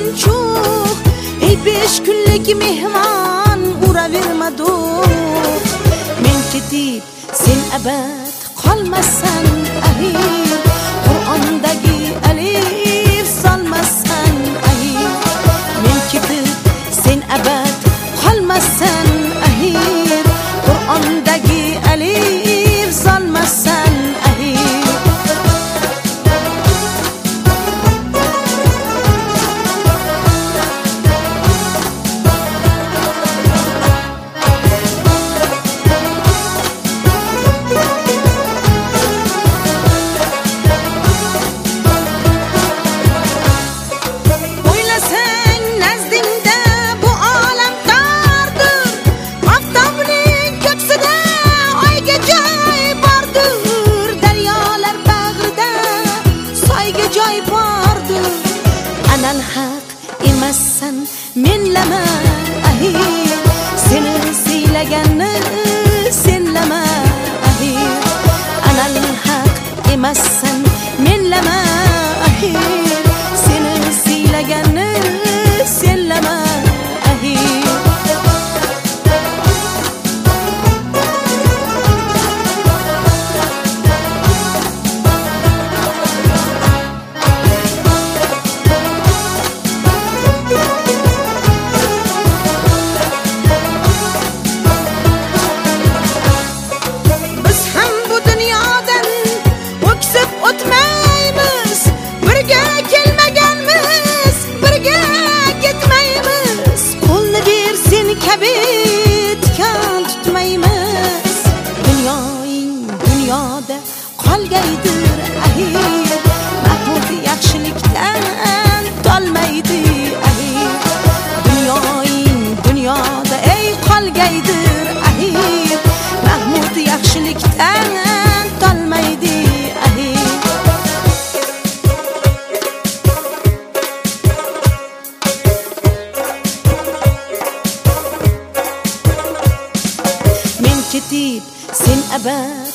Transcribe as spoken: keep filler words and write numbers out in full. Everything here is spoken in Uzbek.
chunchuq ey besh kunlik mehmon uraverma do'q men ketib sen abad qolmasan ahir Qur'ondagi alif solmasan ahir men ketib sen abad qolmasan ahir Qur'ondagi alif solmasan ahir anan haq emassan menlama ahir seni siylaganni senlama ahir anan haq emassan menlama ahir seni siylaganni senlama ahir dunyoda qolgaydir ahir mahmud yaxshilikdan tolmaydi ahir dunyoing dunyoda ey qolgaydir ahir mahmud yaxshilikdan tolmaydi ahir men ketib sen abad